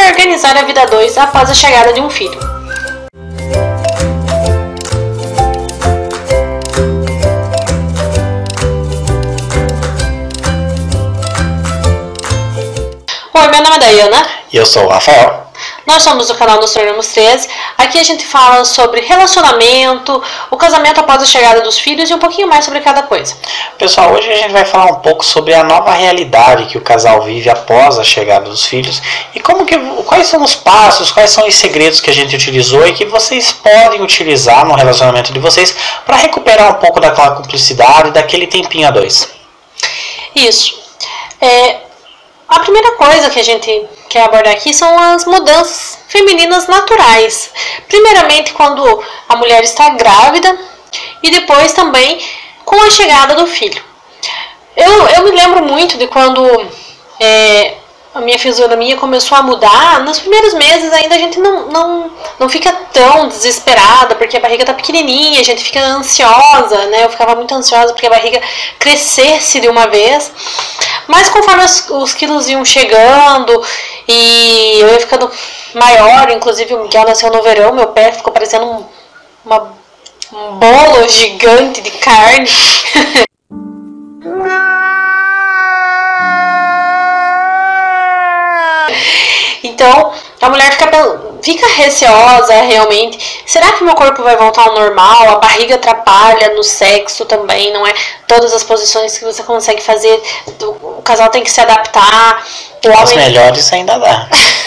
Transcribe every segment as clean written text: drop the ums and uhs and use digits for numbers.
organizar a vida a dois após a chegada de um filho. Oi, meu nome é Dayana. E eu sou o Rafael. Nós somos do canal Nos Tornamos 13. Aqui a gente fala sobre relacionamento, o casamento após a chegada dos filhos e um pouquinho mais sobre cada coisa. Pessoal, hoje a gente vai falar um pouco sobre a nova realidade que o casal vive após a chegada dos filhos e quais são os passos, quais são os segredos que a gente utilizou e que vocês podem utilizar no relacionamento de vocês para recuperar um pouco daquela cumplicidade, daquele tempinho a dois. Isso. A primeira coisa que a gente quer abordar aqui são as mudanças femininas naturais. Primeiramente, quando a mulher está grávida e depois também com a chegada do filho. Eu me lembro muito de quando a minha fisionomia começou a mudar. Nos primeiros meses ainda a gente não fica tão desesperada, porque a barriga tá pequenininha, a gente fica ansiosa, né? Eu ficava muito ansiosa porque a barriga crescesse de uma vez. Mas conforme os quilos iam chegando e eu ia ficando maior, inclusive o Miguel nasceu no verão, meu pé ficou parecendo um bolo gigante de carne. Então, a mulher fica receosa realmente. Será que meu corpo vai voltar ao normal? A barriga atrapalha no sexo também, não é? Todas as posições que você consegue fazer, o casal tem que se adaptar. As melhores ainda dá.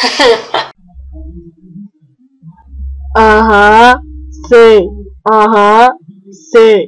Sei.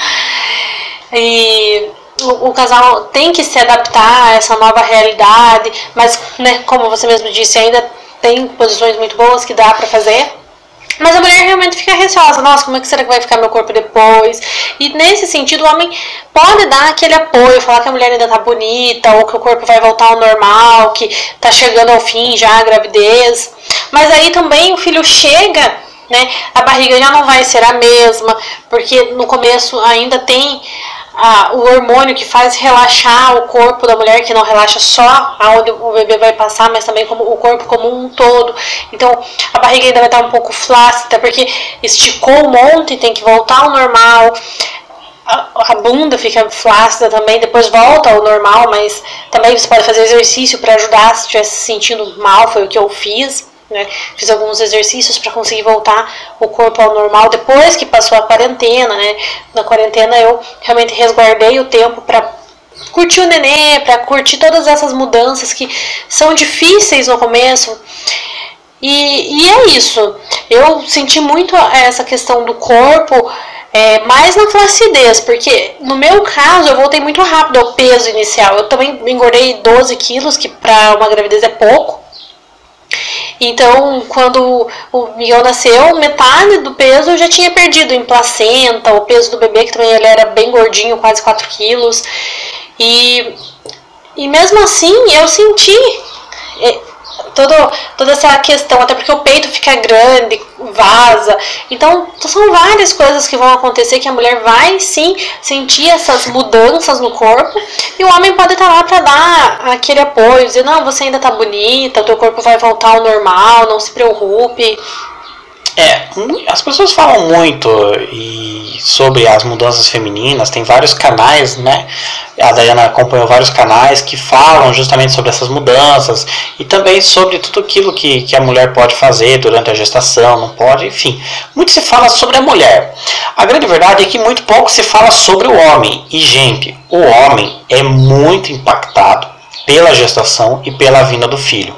E o casal tem que se adaptar a essa nova realidade, mas, né, como você mesmo disse, ainda tem posições muito boas que dá pra fazer. Mas a mulher realmente fica receosa. Nossa, como é que será que vai ficar meu corpo depois? E nesse sentido, o homem pode dar aquele apoio, falar que a mulher ainda tá bonita, ou que o corpo vai voltar ao normal, que tá chegando ao fim já a gravidez. Mas aí também o filho chega, né? A barriga já não vai ser a mesma, porque no começo ainda tem o hormônio que faz relaxar o corpo da mulher, que não relaxa só aonde o bebê vai passar, mas também como o corpo como um todo. Então a barriga ainda vai estar um pouco flácida, porque esticou um monte e tem que voltar ao normal. A bunda fica flácida também, depois volta ao normal, mas também você pode fazer exercício para ajudar se estiver se sentindo mal, foi o que eu fiz. Né? Fiz alguns exercícios para conseguir voltar o corpo ao normal depois que passou a quarentena, né? Na quarentena eu realmente resguardei o tempo para curtir o nenê, para curtir todas essas mudanças que são difíceis no começo. E é isso. Eu senti muito essa questão do corpo, mais na flacidez, porque no meu caso eu voltei muito rápido ao peso inicial. Eu também engordei 12 quilos, que para uma gravidez é pouco. Então, quando o Miguel nasceu, metade do peso eu já tinha perdido em placenta, o peso do bebê, que também ele era bem gordinho, quase 4 quilos. E mesmo assim, eu senti toda essa questão, até porque o peito fica grande, vaza. Então, são várias coisas que vão acontecer que a mulher vai, sim, sentir essas mudanças no corpo. E o homem pode estar lá para dar aquele apoio, dizer, não, você ainda tá bonita, o teu corpo vai voltar ao normal, não se preocupe. As pessoas falam muito sobre as mudanças femininas, tem vários canais, né? A Dayana acompanhou vários canais que falam justamente sobre essas mudanças e também sobre tudo aquilo que a mulher pode fazer durante a gestação, não pode, enfim. Muito se fala sobre a mulher. A grande verdade é que muito pouco se fala sobre o homem. E, gente, o homem é muito impactado pela gestação e pela vinda do filho.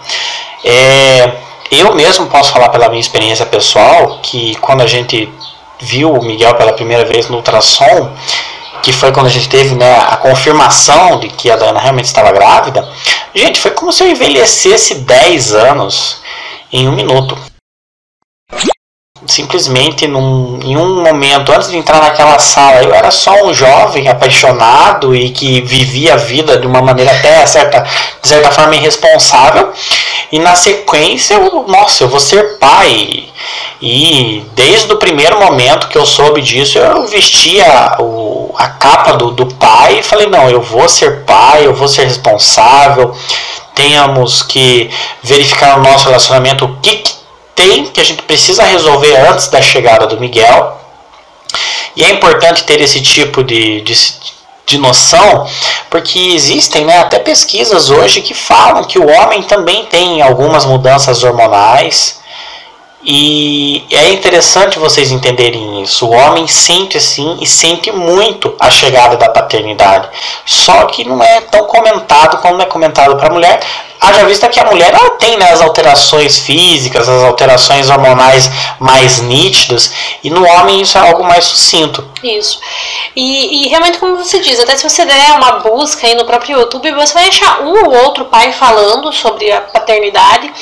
Eu mesmo posso falar pela minha experiência pessoal que quando a gente viu o Miguel pela primeira vez no ultrassom, que foi quando a gente teve, né, a confirmação de que a Dayana realmente estava grávida, gente, foi como se eu envelhecesse 10 anos em 1 minuto. Simplesmente em um momento, antes de entrar naquela sala, eu era só um jovem apaixonado e que vivia a vida de uma maneira até de certa forma irresponsável. E na sequência, eu vou ser pai. E desde o primeiro momento que eu soube disso, eu vestia a capa do pai e falei, não, eu vou ser pai, eu vou ser responsável. temos que verificar no nosso relacionamento o que tem que a gente precisa resolver antes da chegada do Miguel. E é importante ter esse tipo de noção, porque existem, né, até pesquisas hoje que falam que o homem também tem algumas mudanças hormonais. E é interessante vocês entenderem isso. O homem sente sim, e sente muito a chegada da paternidade. Só que não é tão comentado como é comentado para a mulher. Haja vista que a mulher ela tem, né, as alterações físicas, as alterações hormonais mais nítidas. E no homem isso é algo mais sucinto. Isso. E realmente, como você diz, até se você der uma busca aí no próprio YouTube, você vai achar um ou outro pai falando sobre a paternidade,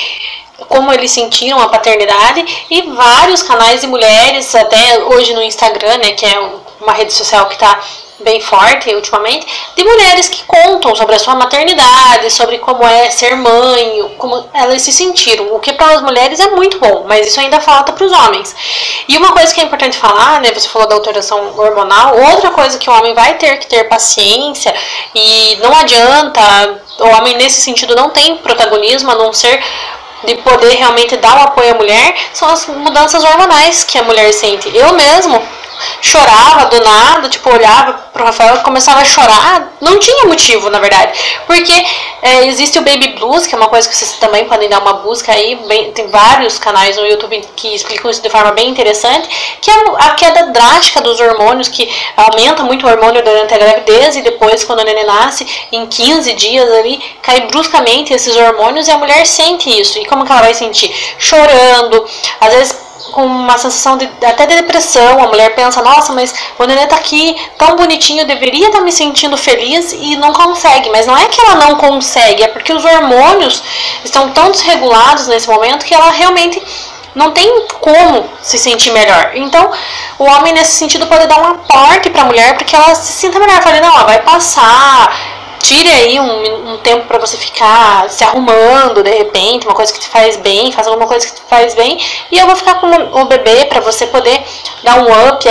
como eles sentiram a paternidade, e vários canais de mulheres, até hoje no Instagram, né, que é uma rede social que está bem forte ultimamente, de mulheres que contam sobre a sua maternidade, sobre como é ser mãe, como elas se sentiram, o que para as mulheres é muito bom, mas isso ainda falta para os homens. E uma coisa que é importante falar, né, você falou da alteração hormonal, outra coisa que o homem vai ter que ter paciência, e não adianta, o homem nesse sentido não tem protagonismo, a não ser de poder realmente dar o apoio à mulher, são as mudanças hormonais que a mulher sente. Eu mesmo chorava do nada, tipo, olhava pro Rafael e começava a chorar, não tinha motivo, na verdade, porque existe o Baby Blues, que é uma coisa que vocês também podem dar uma busca aí, tem vários canais no YouTube que explicam isso de forma bem interessante, que é a queda drástica dos hormônios, que aumenta muito o hormônio durante a gravidez, e depois, quando o neném nasce, em 15 dias ali, cai bruscamente esses hormônios, e a mulher sente isso. E como que ela vai sentir? Chorando, às vezes com uma sensação até de depressão. A mulher pensa, nossa, mas o neném tá aqui tão bonitinho, eu deveria estar me sentindo feliz, e não consegue. Mas não é que ela não consegue, é porque os hormônios estão tão desregulados nesse momento que ela realmente não tem como se sentir melhor. Então o homem nesse sentido pode dar um aporte para a mulher para que ela se sinta melhor. Eu falei, não, ela vai passar, tire aí um tempo para você ficar se arrumando, de repente, uma coisa que te faz bem, faz alguma coisa que te faz bem, e eu vou ficar com o bebê para você poder dar um up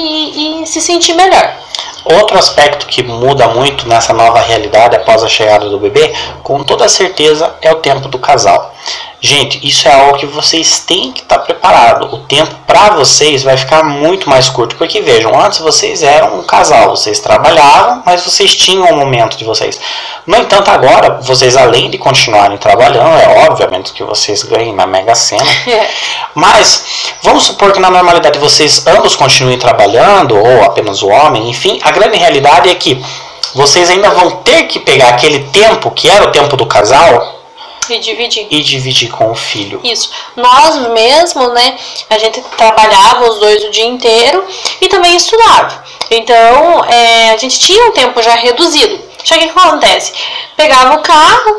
aí e se sentir melhor. Outro aspecto que muda muito nessa nova realidade após a chegada do bebê, com toda certeza, é o tempo do casal. Gente, isso é algo que vocês têm que estar preparados. O tempo para vocês vai ficar muito mais curto. Porque vejam, antes vocês eram um casal, vocês trabalhavam, mas vocês tinham um momento de vocês. No entanto, agora, vocês além de continuarem trabalhando, é obviamente que vocês ganhem na Mega Sena. Mas vamos supor que na normalidade vocês ambos continuem trabalhando, ou apenas o homem, enfim, a grande realidade é que vocês ainda vão ter que pegar aquele tempo que era o tempo do casal e dividir com o filho. Isso. Nós mesmo, né, a gente trabalhava os dois o dia inteiro e também estudava. Então, a gente tinha um tempo já reduzido. Só que o que acontece? Pegava o carro,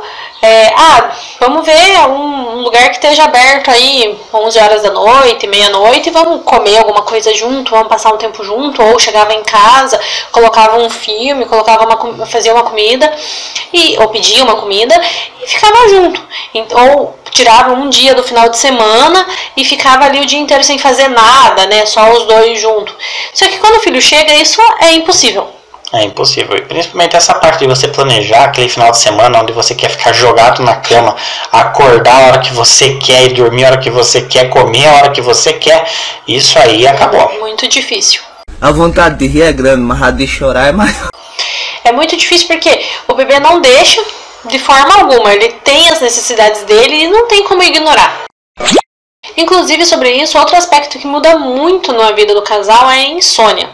vamos ver um lugar que esteja aberto aí 11 horas da noite, meia-noite, vamos comer alguma coisa junto, vamos passar um tempo junto, ou chegava em casa, colocava um filme, fazia uma comida, ou pedia uma comida e ficava junto. Ou tirava um dia do final de semana e ficava ali o dia inteiro sem fazer nada, né, só os dois juntos. Só que quando o filho chega, isso é impossível. É impossível, e principalmente essa parte de você planejar aquele final de semana onde você quer ficar jogado na cama, acordar a hora que você quer e dormir a hora que você quer, comer a hora que você quer, isso aí acabou. Muito difícil. A vontade de rir é grande, mas a de chorar é maior. É muito difícil porque o bebê não deixa de forma alguma, ele tem as necessidades dele e não tem como ignorar. Inclusive, sobre isso, outro aspecto que muda muito na vida do casal é a insônia.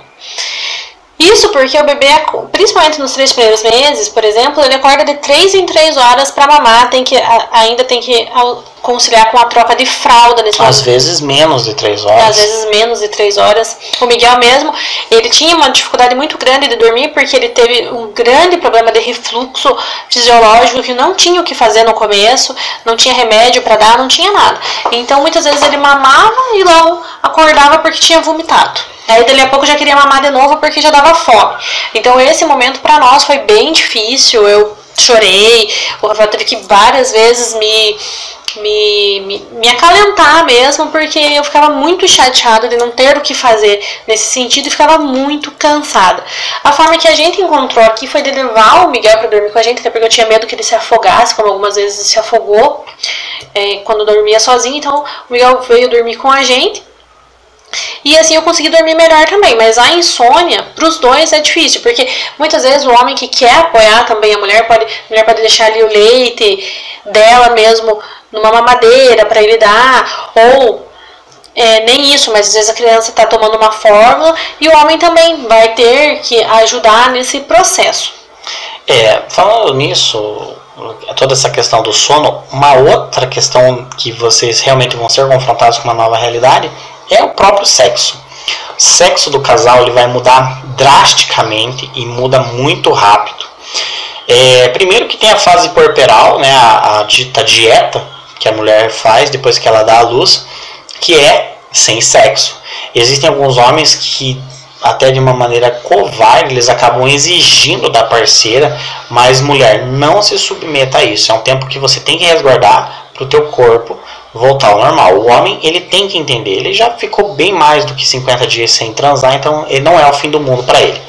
Isso porque o bebê, principalmente nos 3 primeiros meses, por exemplo, ele acorda de 3 em 3 horas para mamar, ainda tem que conciliar com a troca de fralda nesse momento. Às vezes menos de 3 horas. Às vezes menos de 3 horas. O Miguel mesmo, ele tinha uma dificuldade muito grande de dormir porque ele teve um grande problema de refluxo fisiológico que não tinha o que fazer no começo, não tinha remédio para dar, não tinha nada. Então muitas vezes ele mamava e logo acordava porque tinha vomitado. Aí dali a pouco já queria mamar de novo porque já dava fome. Então esse momento para nós foi bem difícil, eu chorei, o Rafael teve que várias vezes me me acalentar mesmo, porque eu ficava muito chateada de não ter o que fazer nesse sentido e ficava muito cansada. A forma que a gente encontrou aqui foi de levar o Miguel para dormir com a gente, até porque eu tinha medo que ele se afogasse, como algumas vezes se afogou quando dormia sozinho. Então o Miguel veio dormir com a gente. E assim eu consegui dormir melhor também, mas a insônia pros dois é difícil, porque muitas vezes o homem que quer apoiar também a mulher pode deixar ali o leite dela mesmo numa mamadeira para ele dar, ou nem isso, mas às vezes a criança está tomando uma fórmula e o homem também vai ter que ajudar nesse processo. Falando nisso, toda essa questão do sono, uma outra questão que vocês realmente vão ser confrontados com uma nova realidade é o próprio sexo. O sexo do casal ele vai mudar drasticamente e muda muito rápido. Primeiro que tem a fase puerperal, né, a dita dieta que a mulher faz depois que ela dá à luz, que é sem sexo. Existem alguns homens que até de uma maneira covarde eles acabam exigindo da parceira, mas mulher, não se submeta a isso. É um tempo que você tem que resguardar para o teu corpo voltar ao normal. O homem ele tem que entender, ele já ficou bem mais do que 50 dias sem transar, então ele não é o fim do mundo para ele.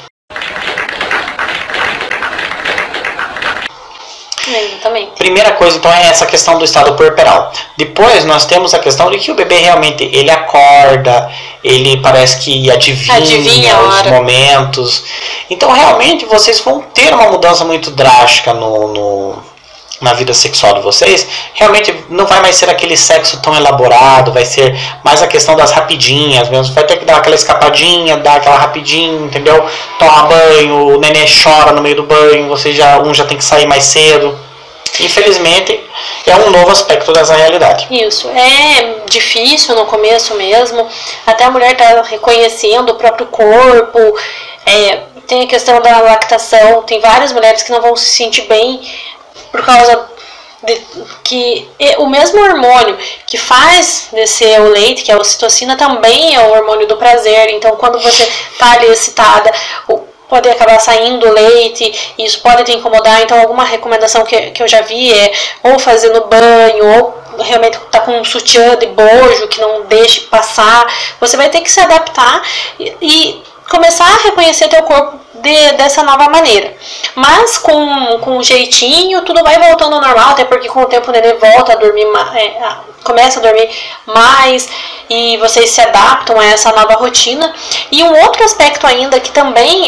Também. Primeira coisa então é essa questão do estado puerperal. Depois nós temos a questão de que o bebê realmente ele acorda, ele parece que adivinha os momentos. Então realmente vocês vão ter uma mudança muito drástica na vida sexual de vocês. Realmente não vai mais ser aquele sexo tão elaborado, vai ser mais a questão das rapidinhas mesmo. Vai ter que dar aquela escapadinha, dar aquela rapidinha, entendeu? Tomar banho, o neném chora no meio do banho, um já tem que sair mais cedo. Infelizmente é um novo aspecto dessa realidade. Isso, é difícil no começo mesmo, até a mulher tá reconhecendo o próprio corpo, tem a questão da lactação, tem várias mulheres que não vão se sentir bem por causa de que o mesmo hormônio que faz descer o leite, que é a ocitocina, também é o hormônio do prazer. Então quando você tá ali excitada, pode acabar saindo leite, e isso pode te incomodar. Então alguma recomendação que eu já vi é ou fazer no banho, ou realmente tá com um sutiã de bojo que não deixe passar. Você vai ter que se adaptar e começar a reconhecer teu corpo dessa nova maneira. Mas com um jeitinho, tudo vai voltando ao normal, até porque com o tempo o neném volta a dormir, começa a dormir mais, e vocês se adaptam a essa nova rotina. E um outro aspecto ainda que também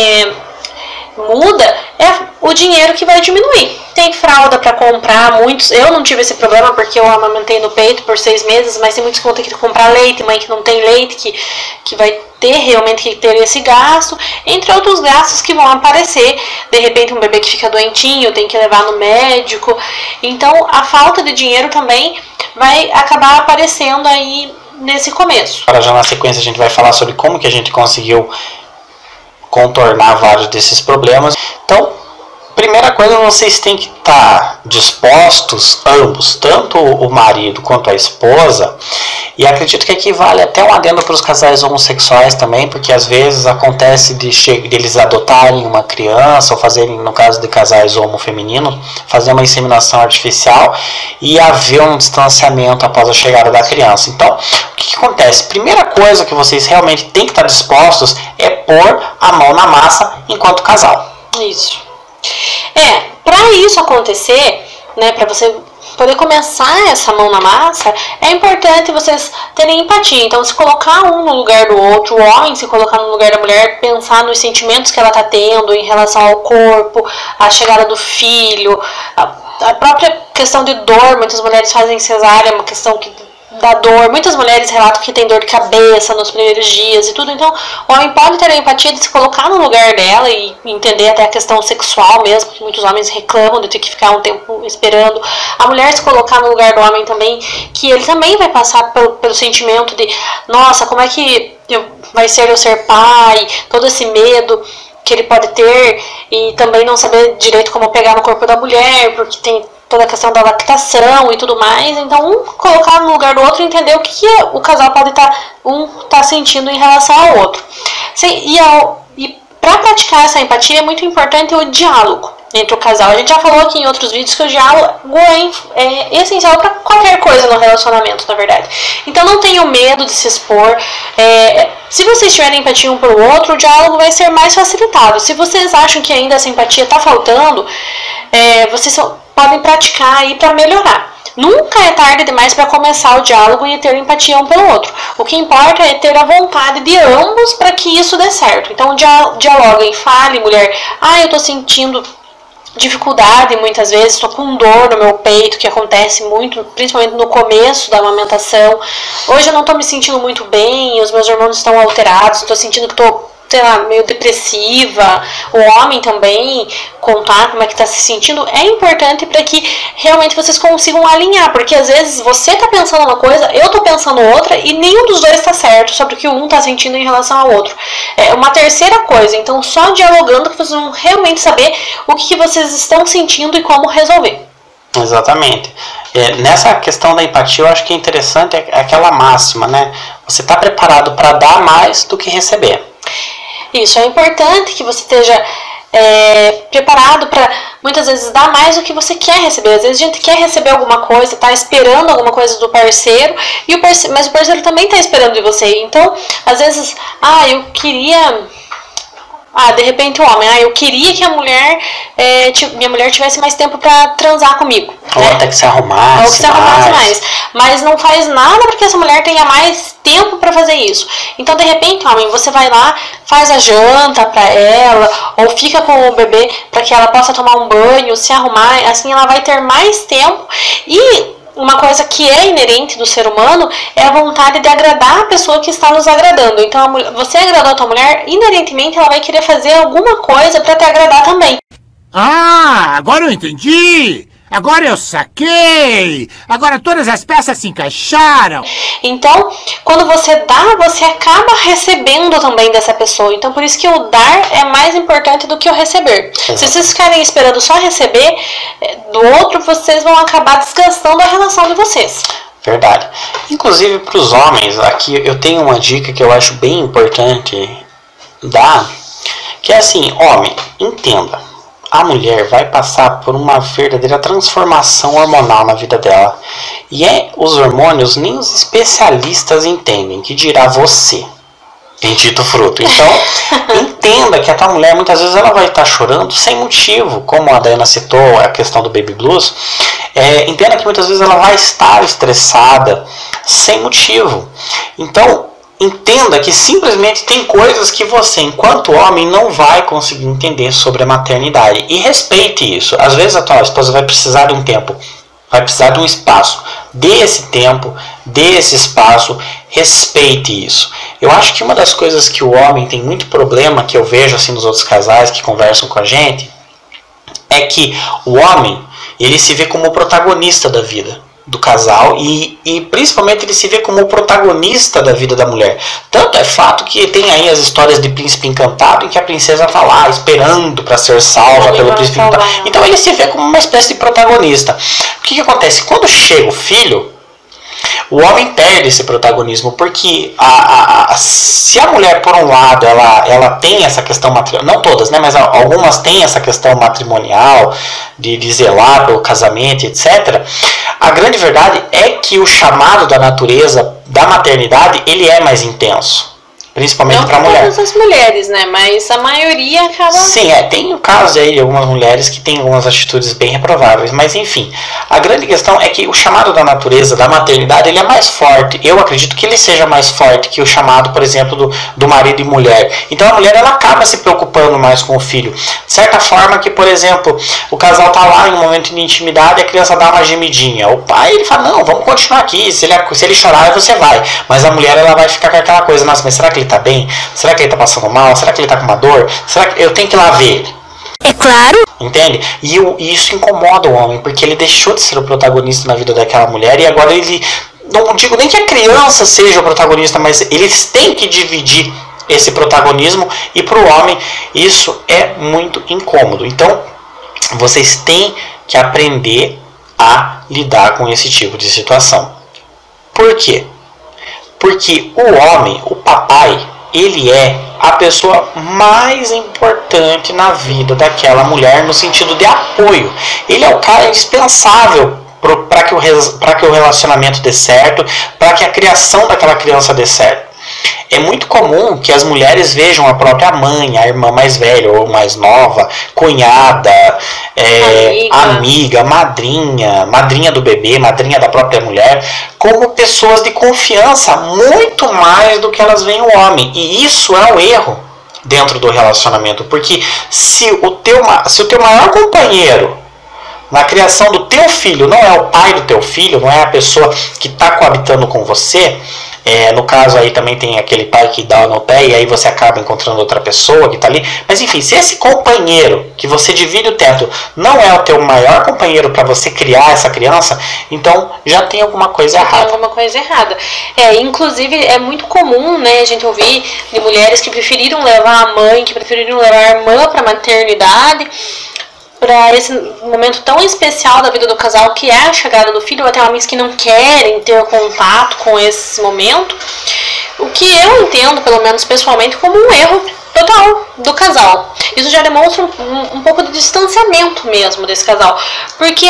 muda é o dinheiro que vai diminuir. Tem fralda para comprar, muitos. Eu não tive esse problema porque eu amamentei no peito por 6 meses, mas tem muitos que vão ter que comprar leite, mãe que não tem leite, que vai ter realmente que ter esse gasto, entre outros gastos que vão aparecer. De repente um bebê que fica doentinho, tem que levar no médico. Então a falta de dinheiro também vai acabar aparecendo aí nesse começo. Agora já na sequência a gente vai falar sobre como que a gente conseguiu contornar vários desses problemas. Então, primeira coisa, vocês têm que estar dispostos, ambos, tanto o marido quanto a esposa, e acredito que aqui vale até um adendo para os casais homossexuais também, porque às vezes acontece de eles adotarem uma criança, ou fazerem, no caso de casais homofemininos, fazer uma inseminação artificial e haver um distanciamento após a chegada da criança. Então, o que acontece? Primeira coisa que vocês realmente têm que estar dispostos é pôr a mão na massa enquanto casal. Isso. Para isso acontecer, né, para você poder começar essa mão na massa, é importante vocês terem empatia. Então, se colocar um no lugar do outro, o homem se colocar no lugar da mulher, pensar nos sentimentos que ela está tendo em relação ao corpo, a chegada do filho, a própria questão de dor. Muitas mulheres fazem cesárea, é uma questão da dor. Muitas mulheres relatam que tem dor de cabeça nos primeiros dias e tudo. Então o homem pode ter a empatia de se colocar no lugar dela e entender até a questão sexual mesmo, que muitos homens reclamam de ter que ficar um tempo esperando. A mulher se colocar no lugar do homem também, que ele também vai passar pelo sentimento de nossa, como é que vai ser eu ser pai, todo esse medo que ele pode ter, e também não saber direito como pegar no corpo da mulher, porque tem toda a questão da lactação e tudo mais. Então um colocar no lugar do outro e entender o que o casal pode estar sentindo em relação ao outro. E para praticar essa empatia é muito importante o diálogo entre o casal. A gente já falou aqui em outros vídeos que o diálogo é essencial para qualquer coisa no relacionamento, na verdade. Então não tenham medo de se expor. Se vocês tiverem empatia um pelo outro, o diálogo vai ser mais facilitado. Se vocês acham que ainda essa empatia está faltando, vocês podem praticar aí para melhorar. Nunca é tarde demais para começar o diálogo e ter empatia um pelo outro. O que importa é ter a vontade de ambos para que isso dê certo. Então dialoguem, fale, mulher. Eu tô sentindo dificuldade muitas vezes, estou com dor no meu peito, que acontece muito, principalmente no começo da amamentação. Hoje eu não estou me sentindo muito bem, os meus hormônios estão alterados, estou sentindo que estou, sei lá, meio depressiva. O homem também contar como é que está se sentindo é importante para que realmente vocês consigam alinhar, porque às vezes você está pensando uma coisa, eu estou pensando outra e nenhum dos dois está certo sobre o que um está sentindo em relação ao outro. É uma terceira coisa, então só dialogando que vocês vão realmente saber o que vocês estão sentindo e como resolver. Exatamente. Nessa questão da empatia, eu acho que é interessante aquela máxima, né? Você está preparado para dar mais do que receber. Isso, é importante que você esteja preparado para muitas vezes dar mais do que você quer receber. Às vezes a gente quer receber alguma coisa, tá esperando alguma coisa do parceiro, mas o parceiro também tá esperando de você. Então, às vezes, eu queria... de repente o homem, eu queria que minha mulher tivesse mais tempo pra transar comigo. Ou até que se arrumasse. Ou que se arrumasse mais. Mas não faz nada porque essa mulher tenha mais tempo pra fazer isso. Então, de repente, homem, você vai lá, faz a janta pra ela, ou fica com o bebê pra que ela possa tomar um banho, se arrumar, assim ela vai ter mais tempo. E uma coisa que é inerente do ser humano é a vontade de agradar a pessoa que está nos agradando. Então, você agradou a tua mulher, inerentemente ela vai querer fazer alguma coisa para te agradar também. Agora eu entendi! Agora eu saquei! Agora todas as peças se encaixaram! Então, quando você dá, você acaba recebendo também dessa pessoa. Então, por isso que o dar é mais importante do que o receber. Se vocês ficarem esperando só receber do outro, vocês vão acabar desgastando a relação de vocês. Verdade. Inclusive, para os homens, aqui eu tenho uma dica que eu acho bem importante dar, que é assim, homem, entenda. A mulher vai passar por uma verdadeira transformação hormonal na vida dela. E os hormônios nem os especialistas entendem, que dirá você, bendito fruto. Então, entenda que a tua mulher muitas vezes ela vai estar chorando sem motivo, como a Dayana citou, a questão do baby blues. Entenda que muitas vezes ela vai estar estressada sem motivo. Então, entenda que simplesmente tem coisas que você, enquanto homem, não vai conseguir entender sobre a maternidade. E respeite isso. Às vezes a tua esposa vai precisar de um tempo, vai precisar de um espaço. Dê esse tempo, dê esse espaço, respeite isso. Eu acho que uma das coisas que o homem tem muito problema, que eu vejo assim nos outros casais que conversam com a gente, é que o homem, ele se vê como o protagonista da vida do casal e principalmente ele se vê como o protagonista da vida da mulher. Tanto é fato que tem aí as histórias de príncipe encantado em que a princesa está lá esperando para ser salva pelo príncipe encantado. Então ele se vê como uma espécie de protagonista. O que acontece? Quando chega o filho, o homem perde esse protagonismo, porque se a mulher, por um lado, ela tem essa questão matrimonial, não todas, né, mas algumas têm essa questão matrimonial, de zelar pelo casamento, etc., a grande verdade é que o chamado da natureza, da maternidade, ele é mais intenso. Principalmente para a mulher. Não todas as mulheres, né? Mas a maioria acaba... Sim, tem o caso aí de algumas mulheres que têm algumas atitudes bem reprováveis. Mas enfim, a grande questão é que o chamado da natureza, da maternidade, ele é mais forte. Eu acredito que ele seja mais forte que o chamado, por exemplo, do marido e mulher. Então a mulher, ela acaba se preocupando mais com o filho. De certa forma que, por exemplo, o casal tá lá em um momento de intimidade e a criança dá uma gemidinha. O pai, ele fala, não, vamos continuar aqui. Se ele chorar, você vai. Mas a mulher, ela vai ficar com aquela coisa, nossa, mas será que ele tá bem? Será que ele tá passando mal? Será que ele tá com uma dor? Será que eu tenho que ir lá ver ele? É claro. Entende? E isso incomoda o homem, porque ele deixou de ser o protagonista na vida daquela mulher e agora ele... Não digo nem que a criança seja o protagonista, mas eles têm que dividir esse protagonismo e para o homem isso é muito incômodo. Então, vocês têm que aprender a lidar com esse tipo de situação. Por quê? Porque o homem, o papai, ele é a pessoa mais importante na vida daquela mulher no sentido de apoio. Ele é o cara indispensável para que o relacionamento dê certo, para que a criação daquela criança dê certo. É muito comum que as mulheres vejam a própria mãe, a irmã mais velha ou mais nova, cunhada, amiga, madrinha do bebê, madrinha da própria mulher, como pessoas de confiança, muito mais do que elas veem o homem. E isso é um erro dentro do relacionamento, porque se o teu maior companheiro na criação do teu filho não é o pai do teu filho, não é a pessoa que está coabitando com você, no caso aí também tem aquele pai que dá no pé e aí você acaba encontrando outra pessoa que está ali, mas enfim, se esse companheiro que você divide o teto não é o teu maior companheiro para você criar essa criança, então já tem alguma coisa errada. Tem alguma coisa errada. Inclusive é muito comum, né, a gente ouvir de mulheres que preferiram levar a mãe, que preferiram levar a irmã para a maternidade, para esse momento tão especial da vida do casal, que é a chegada do filho, ou até homens que não querem ter contato com esse momento, o que eu entendo, pelo menos pessoalmente, como um erro total do casal. Isso já demonstra um pouco de distanciamento mesmo desse casal, porque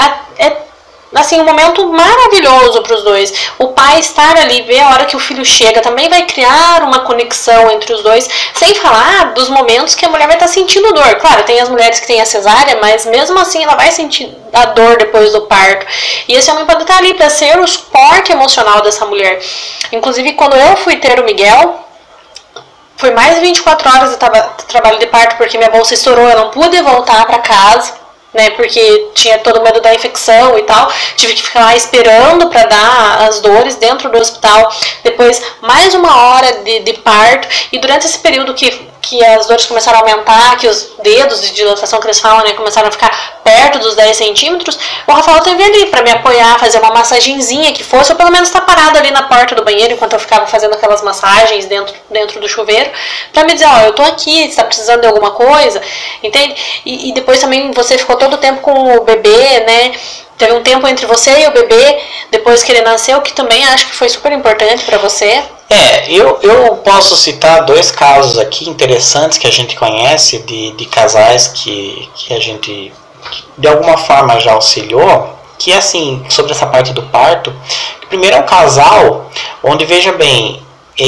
é assim, um momento maravilhoso para os dois. O pai estar ali, ver a hora que o filho chega, também vai criar uma conexão entre os dois, sem falar dos momentos que a mulher vai estar sentindo dor. Claro, tem as mulheres que têm a cesárea, mas mesmo assim ela vai sentir a dor depois do parto. E esse homem pode estar ali para ser o suporte emocional dessa mulher. Inclusive, quando eu fui ter o Miguel, foi mais de 24 horas de trabalho de parto, porque minha bolsa estourou, eu não pude voltar para casa, né, porque tinha todo o medo da infecção e tal, tive que ficar lá esperando para dar as dores dentro do hospital, depois mais uma hora de parto, e durante esse período que as dores começaram a aumentar, que os dedos de dilatação que eles falam, né, começaram a ficar perto dos 10 centímetros, o Rafael teve ali para me apoiar, fazer uma massagenzinha que fosse, ou pelo menos estar parado ali na porta do banheiro enquanto eu ficava fazendo aquelas massagens dentro do chuveiro, para me dizer, ó, eu tô aqui, você tá precisando de alguma coisa, entende? E depois também você ficou todo o tempo com o bebê, né? Teve um tempo entre você e o bebê, depois que ele nasceu, que também acho que foi super importante para você. Eu posso citar 2 casos aqui interessantes que a gente conhece de casais que a gente de alguma forma já auxiliou, que é assim, sobre essa parte do parto. Primeiro é um casal onde, veja bem,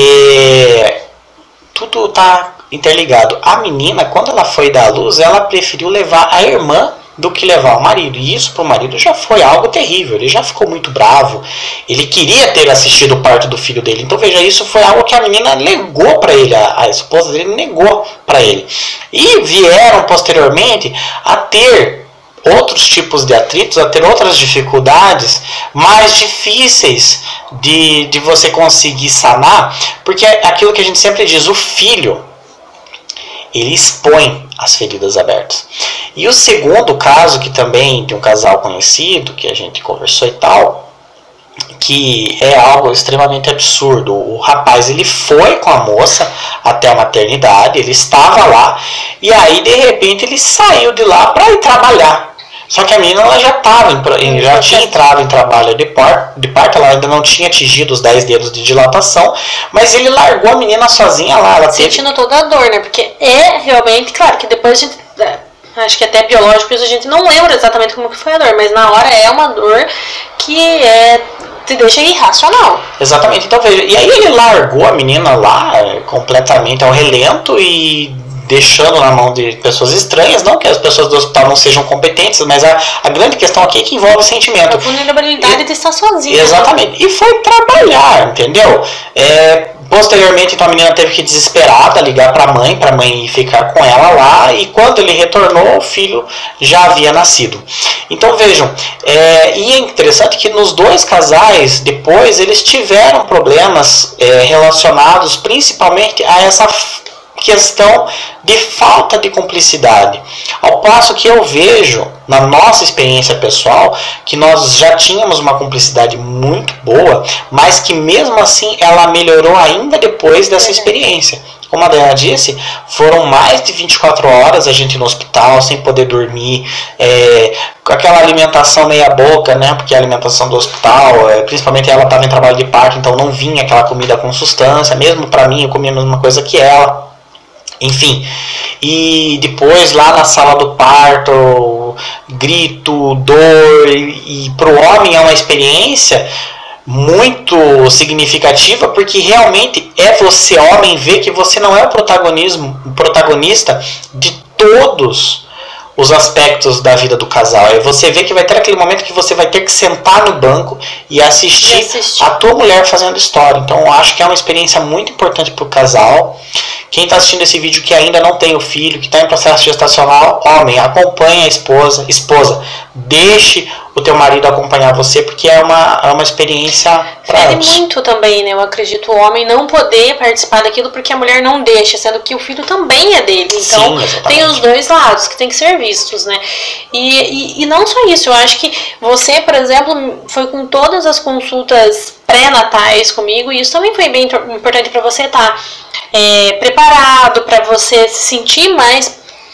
tudo tá interligado. A menina, quando ela foi dar à luz, ela preferiu levar a irmã do que levar o marido. E isso para o marido já foi algo terrível. Ele já ficou muito bravo. Ele queria ter assistido o parto do filho dele. Então veja, isso foi algo que a menina negou para ele. A esposa dele negou para ele. E vieram posteriormente a ter outros tipos de atritos, a ter outras dificuldades mais difíceis de você conseguir sanar. Porque é aquilo que a gente sempre diz, o filho, ele expõe as feridas abertas. E o segundo caso, que também de um casal conhecido, que a gente conversou e tal, que é algo extremamente absurdo. O rapaz, ele foi com a moça até a maternidade, ele estava lá, e aí de repente ele saiu de lá para ir trabalhar. Só que a menina ela já tinha entrado em trabalho de parto, ela ainda não tinha atingido os 10 dedos de dilatação, mas ele largou a menina sozinha lá. Ela sentindo toda a dor, né? Porque é realmente, claro, que depois a gente, acho que até biológico, isso a gente não lembra exatamente como que foi a dor, mas na hora é uma dor que te deixa irracional. Exatamente, então veja, e aí ele largou a menina lá completamente ao relento e deixando na mão de pessoas estranhas, não que as pessoas do hospital não sejam competentes, mas a grande questão aqui é que envolve o sentimento. A vulnerabilidade de estar sozinha. Exatamente. E foi trabalhar, entendeu? Posteriormente, então, a menina teve que desesperada ligar para a mãe ficar com ela lá, e quando ele retornou, o filho já havia nascido. Então vejam, e é interessante que nos 2 casais, depois, eles tiveram problemas relacionados principalmente a essa questão de falta de cumplicidade. Ao passo que eu vejo, na nossa experiência pessoal, que nós já tínhamos uma cumplicidade muito boa, mas que mesmo assim ela melhorou ainda depois dessa experiência. Como a Dayana disse, foram mais de 24 horas a gente no hospital, sem poder dormir, com aquela alimentação meia boca, né? Porque a alimentação do hospital, principalmente ela estava em trabalho de parto, então não vinha aquela comida com sustância. Mesmo para mim, eu comia a mesma coisa que ela. enfim. E depois lá na sala do parto, grito, dor, e para o homem é uma experiência muito significativa, porque realmente é você, homem, ver que você não é o protagonista de todos os aspectos da vida do casal. Aí você vê que vai ter aquele momento que você vai ter que sentar no banco e assistir a tua mulher fazendo história. Então eu acho que é uma experiência muito importante para o casal. Quem está assistindo esse vídeo que ainda não tem o filho, que está em processo gestacional, homem, acompanhe a esposa, deixe o teu marido acompanhar você, porque é uma experiência pra ambos. Fere muito também, né? Eu acredito o homem não poder participar daquilo porque a mulher não deixa, sendo que o filho também é dele. Então, sim, tem os dois lados que tem que ser vistos, né? E não só isso, eu acho que você, por exemplo, foi com todas as consultas pré-natais comigo, e isso também foi bem importante para você estar preparado, para você se sentir mais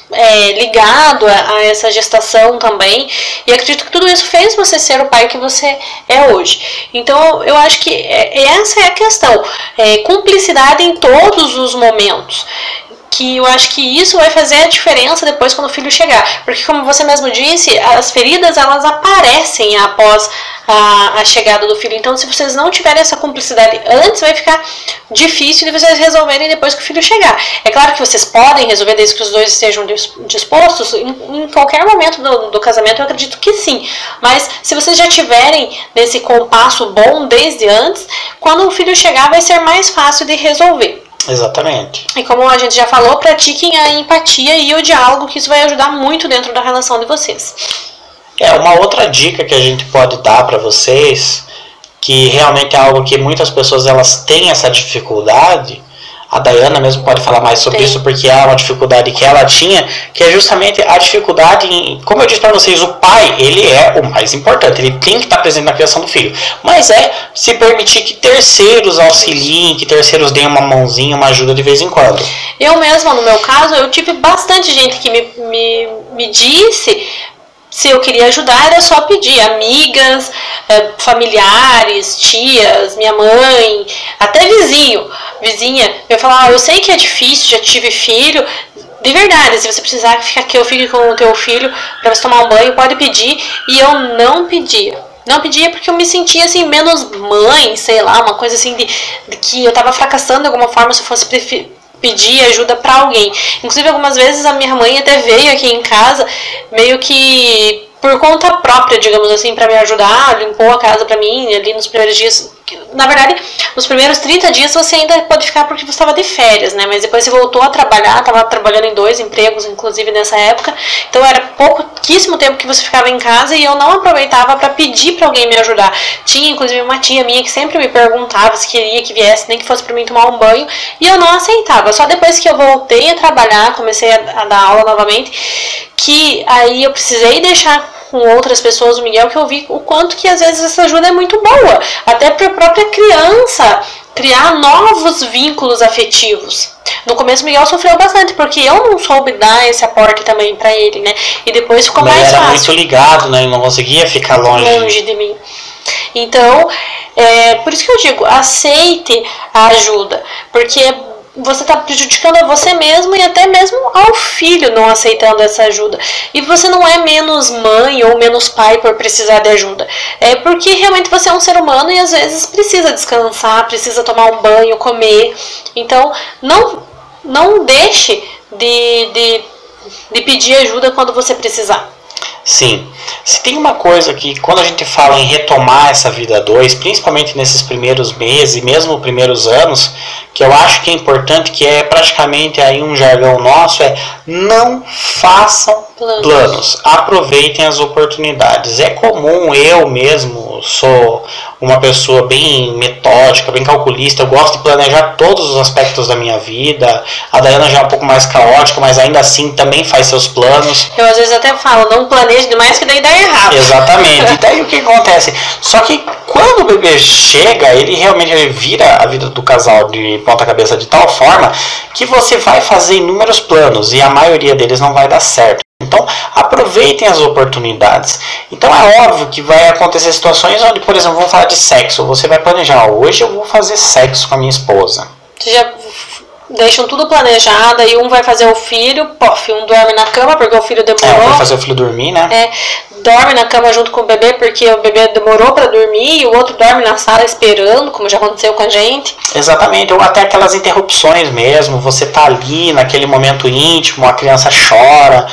ligado a essa gestação também, e acredito que tudo isso fez você ser o pai que você é hoje. Então eu acho que essa é a questão, cumplicidade em todos os momentos, que eu acho que isso vai fazer a diferença depois quando o filho chegar, porque como você mesmo disse, as feridas elas aparecem após a chegada do filho. Então se vocês não tiverem essa cumplicidade antes, vai ficar difícil de vocês resolverem depois que o filho chegar. É claro que vocês podem resolver desde que os dois estejam dispostos em qualquer momento do casamento, eu acredito que sim, mas se vocês já tiverem nesse compasso bom desde antes, quando o filho chegar vai ser mais fácil de resolver. Exatamente. E como a gente já falou, pratiquem a empatia e o diálogo, que isso vai ajudar muito dentro da relação de vocês. Uma outra dica que a gente pode dar para vocês, que realmente é algo que muitas pessoas elas têm essa dificuldade, a Dayana mesmo pode falar mais sobre isso, porque é uma dificuldade que ela tinha, que é justamente a dificuldade em, como eu disse para vocês, o pai, ele é o mais importante, ele tem que estar presente na criação do filho, mas se permitir que terceiros auxiliem, que terceiros deem uma mãozinha, uma ajuda de vez em quando. Eu mesma, no meu caso, eu tive bastante gente que me disse, se eu queria ajudar, era só pedir. Amigas, familiares, tias, minha mãe, até vizinha. Eu falava, eu sei que é difícil, já tive filho. De verdade, se você precisar que eu fique com o teu filho para você tomar um banho, pode pedir. E eu não pedia. Não pedia porque eu me sentia assim, menos mãe, sei lá, uma coisa assim de que eu tava fracassando de alguma forma se eu fosse pedir ajuda pra alguém. Inclusive algumas vezes a minha mãe até veio aqui em casa meio que por conta própria, digamos assim, pra me ajudar, limpou a casa pra mim ali nos primeiros dias. Na verdade, nos primeiros 30 dias você ainda pode ficar porque você estava de férias, né? Mas depois você voltou a trabalhar, estava trabalhando em 2 empregos, inclusive nessa época. Então era pouquíssimo tempo que você ficava em casa e eu não aproveitava para pedir para alguém me ajudar. Tinha inclusive uma tia minha que sempre me perguntava se queria que viesse, nem que fosse para mim tomar um banho, e eu não aceitava. Só depois que eu voltei a trabalhar, comecei a dar aula novamente, que aí eu precisei deixar com outras pessoas, o Miguel, que eu vi o quanto que às vezes essa ajuda é muito boa, até para a própria criança criar novos vínculos afetivos. No começo o Miguel sofreu bastante, porque eu não soube dar esse aporte também para ele, né? E depois ficou mais fácil. Ele era muito ligado, né? Ele não conseguia ficar longe de mim. Então, por isso que eu digo, aceite a ajuda, porque você está prejudicando a você mesmo e até mesmo ao filho não aceitando essa ajuda. E você não é menos mãe ou menos pai por precisar de ajuda. É porque realmente você é um ser humano e às vezes precisa descansar, precisa tomar um banho, comer. Então, não deixe de pedir ajuda quando você precisar. Sim, se tem uma coisa que quando a gente fala em retomar essa vida a dois, principalmente nesses primeiros meses e mesmo primeiros anos, que eu acho que é importante, que é praticamente aí um jargão nosso, não façam planos, aproveitem as oportunidades. É comum, eu mesmo sou uma pessoa bem metódica, bem calculista, eu gosto de planejar todos os aspectos da minha vida. A Dayana já é um pouco mais caótica, mas ainda assim também faz seus planos. Eu às vezes até falo, não planeje demais que daí dá errado. Exatamente, e daí o que acontece? Só que quando o bebê chega, ele realmente vira a vida do casal de ponta cabeça de tal forma que você vai fazer inúmeros planos e a maioria deles não vai dar certo. Então, aproveitem as oportunidades. Então, é óbvio que vai acontecer situações onde, por exemplo, vamos falar de sexo. Você vai planejar, hoje eu vou fazer sexo com a minha esposa. Você já deixam tudo planejado, e um vai fazer o filho, pof, um dorme na cama porque o filho demorou. Vai fazer o filho dormir, né? Dorme na cama junto com o bebê porque o bebê demorou para dormir, e o outro dorme na sala esperando, como já aconteceu com a gente. Exatamente, ou até aquelas interrupções mesmo, você tá ali naquele momento íntimo, a criança chora,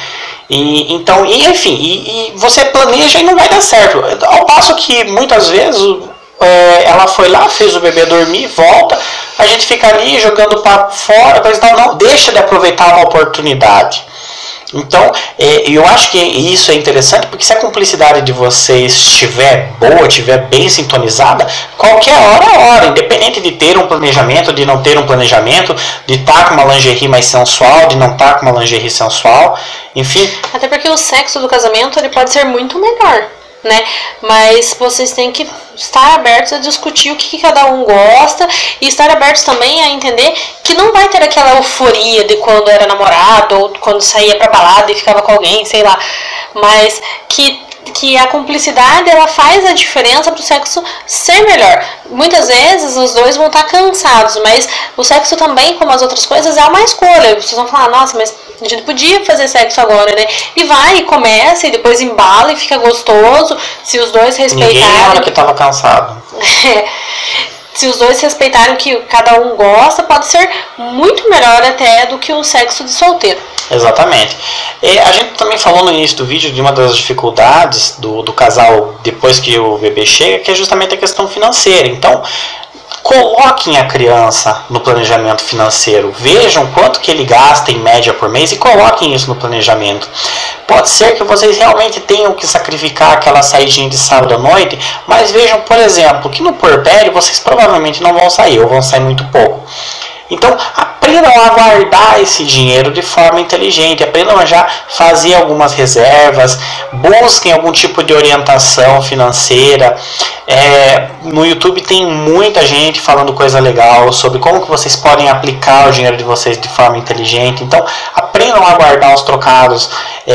e você planeja e não vai dar certo. Ao passo que muitas vezes ela foi lá, fez o bebê dormir, volta, a gente fica ali jogando papo fora, coisa e tal, não deixa de aproveitar uma oportunidade. Então, eu acho que isso é interessante, porque se a cumplicidade de vocês estiver boa, estiver bem sintonizada, qualquer hora, independente de ter um planejamento, de não ter um planejamento, de estar com uma lingerie mais sensual, de não estar com uma lingerie sensual, enfim. Até porque o sexo do casamento ele pode ser muito melhor, né? Mas vocês têm que estar abertos a discutir o que cada um gosta, e estar abertos também a entender que não vai ter aquela euforia de quando era namorado ou quando saía pra balada e ficava com alguém, sei lá, mas que a cumplicidade ela faz a diferença pro sexo ser melhor. Muitas vezes os dois vão estar cansados, mas o sexo também, como as outras coisas, é uma escolha. Vocês vão falar, nossa, mas a gente podia fazer sexo agora, né? E vai, e começa, e depois embala e fica gostoso, se os dois respeitarem. Ninguém na hora que tava cansado. Se os dois respeitarem o que cada um gosta, pode ser muito melhor até do que o sexo de solteiro. Exatamente. A gente também falou no início do vídeo de uma das dificuldades do casal depois que o bebê chega, que é justamente a questão financeira. Então, coloquem a criança no planejamento financeiro, vejam quanto que ele gasta em média por mês e coloquem isso no planejamento. Pode ser que vocês realmente tenham que sacrificar aquela saidinha de sábado à noite, mas vejam, por exemplo, que no puerpério vocês provavelmente não vão sair, ou vão sair muito pouco. Então, aprendam a guardar esse dinheiro de forma inteligente, aprendam a já fazer algumas reservas, busquem algum tipo de orientação financeira. No YouTube tem muita gente falando coisa legal sobre como que vocês podem aplicar o dinheiro de vocês de forma inteligente. Então, aprendam a guardar os trocados.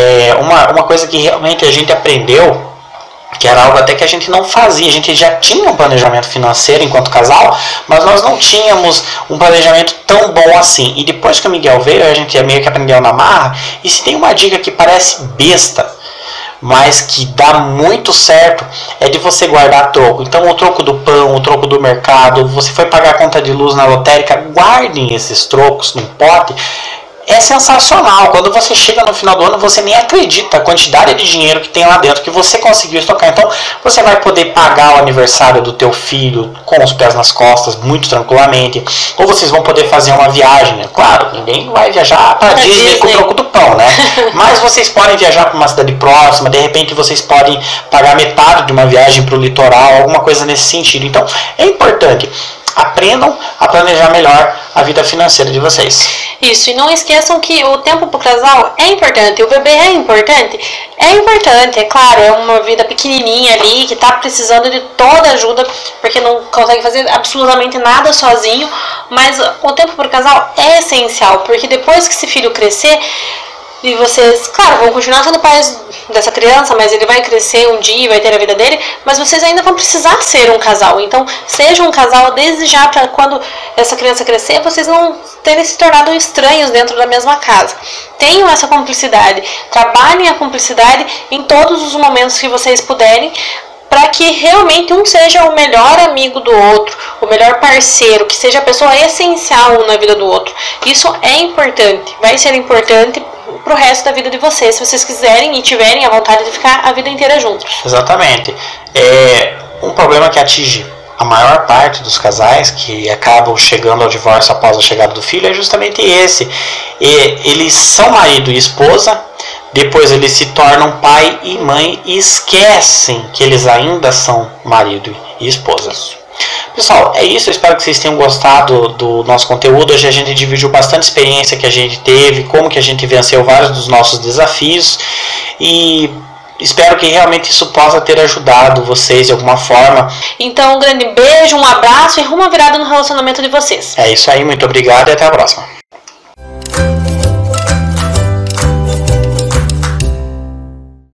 Uma coisa que realmente a gente aprendeu, que era algo até que a gente não fazia. A gente já tinha um planejamento financeiro enquanto casal, mas nós não tínhamos um planejamento tão bom assim. E depois que o Miguel veio, a gente meio que aprendeu na marra. E se tem uma dica que parece besta, mas que dá muito certo, é de você guardar troco. Então, o troco do pão, o troco do mercado, você foi pagar a conta de luz na lotérica, guardem esses trocos num pote. É sensacional. Quando você chega no final do ano, você nem acredita a quantidade de dinheiro que tem lá dentro, que você conseguiu estocar. Então, você vai poder pagar o aniversário do teu filho com os pés nas costas, muito tranquilamente. Ou vocês vão poder fazer uma viagem. Claro, ninguém vai viajar para Disney com o troco do pão, né? Mas vocês podem viajar para uma cidade próxima. De repente, vocês podem pagar metade de uma viagem para o litoral, alguma coisa nesse sentido. Então, é importante. Aprendam a planejar melhor a vida financeira de vocês. Isso, e não esqueçam que o tempo pro casal é importante, o bebê é importante. É importante, é claro, é uma vida pequenininha ali, que tá precisando de toda ajuda, porque não consegue fazer absolutamente nada sozinho, mas o tempo pro casal é essencial, porque depois que esse filho crescer, e vocês, claro, vão continuar sendo pais dessa criança, mas ele vai crescer um dia, vai ter a vida dele, mas vocês ainda vão precisar ser um casal. Então, sejam um casal desde já, para quando essa criança crescer, vocês não terem se tornado estranhos dentro da mesma casa. Tenham essa cumplicidade, trabalhem a cumplicidade em todos os momentos que vocês puderem, para que realmente um seja o melhor amigo do outro, o melhor parceiro, que seja a pessoa essencial na vida do outro. Isso é importante, vai ser importante pro resto da vida de vocês, se vocês quiserem e tiverem a vontade de ficar a vida inteira juntos. Exatamente. Um problema que atinge a maior parte dos casais que acabam chegando ao divórcio após a chegada do filho é justamente esse. Eles são marido e esposa, depois eles se tornam pai e mãe e esquecem que eles ainda são marido e esposa. Pessoal, é isso. Eu espero que vocês tenham gostado do nosso conteúdo. Hoje a gente dividiu bastante experiência que a gente teve, como que a gente venceu vários dos nossos desafios, e espero que realmente isso possa ter ajudado vocês de alguma forma. Então, um grande beijo, um abraço e rumo à virada no relacionamento de vocês. É isso aí, muito obrigado e até a próxima.